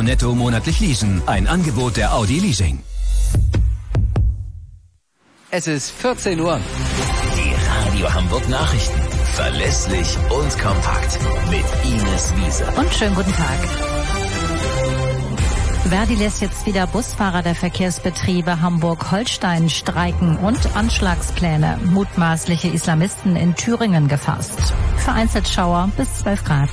netto monatlich leasen. Ein Angebot der Audi Leasing. Es ist 14 Uhr. Die Radio Hamburg Nachrichten. Verlässlich und kompakt. Mit Ines Wiese. Und schönen guten Tag. Verdi lässt jetzt wieder Busfahrer der Verkehrsbetriebe Hamburg-Holstein streiken und Anschlagspläne. Mutmaßliche Islamisten in Thüringen gefasst. Vereinzelt Schauer bis 12 Grad.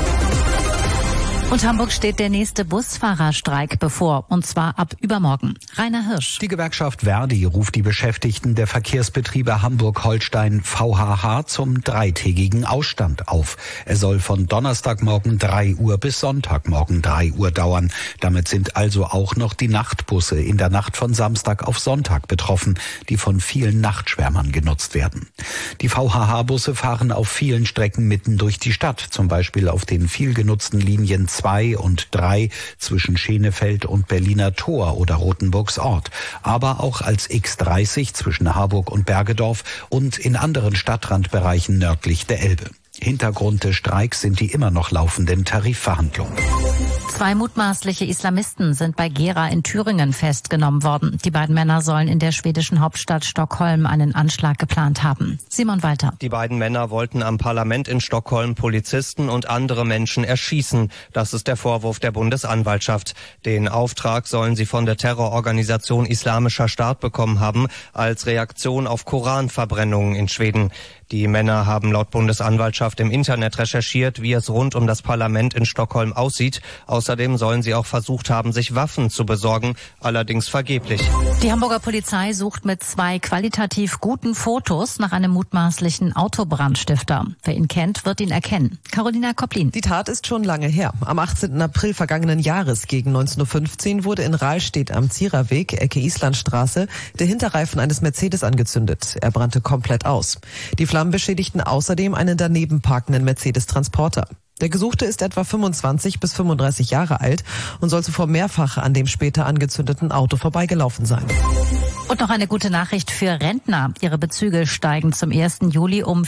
Und Hamburg steht der nächste Busfahrerstreik bevor, und zwar ab übermorgen. Rainer Hirsch. Die Gewerkschaft Verdi ruft die Beschäftigten der Verkehrsbetriebe Hamburg-Holstein VHH zum 3-tägigen Ausstand auf. Er soll von Donnerstagmorgen 3 Uhr bis Sonntagmorgen 3 Uhr dauern. Damit sind also auch noch die Nachtbusse in der Nacht von Samstag auf Sonntag betroffen, die von vielen Nachtschwärmern genutzt werden. Die VHH-Busse fahren auf vielen Strecken mitten durch die Stadt, zum Beispiel auf den viel genutzten Linien 2 und 3 zwischen Schenefeld und Berliner Tor oder Rothenburgs Ort, aber auch als X30 zwischen Harburg und Bergedorf und in anderen Stadtrandbereichen nördlich der Elbe. Hintergrund des Streiks sind die immer noch laufenden Tarifverhandlungen. 2 mutmaßliche Islamisten sind bei Gera in Thüringen festgenommen worden. Die beiden Männer sollen in der schwedischen Hauptstadt Stockholm einen Anschlag geplant haben. Simon Walter. Die beiden Männer wollten am Parlament in Stockholm Polizisten und andere Menschen erschießen. Das ist der Vorwurf der Bundesanwaltschaft. Den Auftrag sollen sie von der Terrororganisation Islamischer Staat bekommen haben, als Reaktion auf Koranverbrennungen in Schweden. Die Männer haben laut Bundesanwaltschaft im Internet recherchiert, wie es rund um das Parlament in Stockholm aussieht. Außerdem sollen sie auch versucht haben, sich Waffen zu besorgen, allerdings vergeblich. Die Hamburger Polizei sucht mit 2 qualitativ guten Fotos nach einem mutmaßlichen Autobrandstifter. Wer ihn kennt, wird ihn erkennen. Carolina Kopplin. Die Tat ist schon lange her. Am 18. April vergangenen Jahres gegen 19.15 Uhr wurde in Rahlstedt am Ziererweg, Ecke Islandstraße, der Hinterreifen eines Mercedes angezündet. Er brannte komplett aus. Die Flammen beschädigten außerdem einen daneben parkenden Mercedes-Transporter. Der Gesuchte ist etwa 25 bis 35 Jahre alt und soll zuvor mehrfach an dem später angezündeten Auto vorbeigelaufen sein. Und noch eine gute Nachricht für Rentner. Ihre Bezüge steigen zum 1. Juli um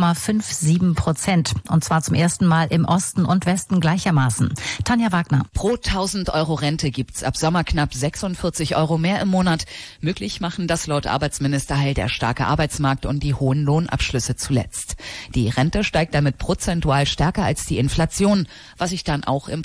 4,57%. Und zwar zum ersten Mal im Osten und Westen gleichermaßen. Tanja Wagner. Pro 1.000 € Rente gibt's ab Sommer knapp 46 € mehr im Monat. Möglich machen das laut Arbeitsminister Heil der starke Arbeitsmarkt und die hohen Lohnabschlüsse zuletzt. Die Rente steigt damit prozentual stärker als die Inflation, was sich dann auch im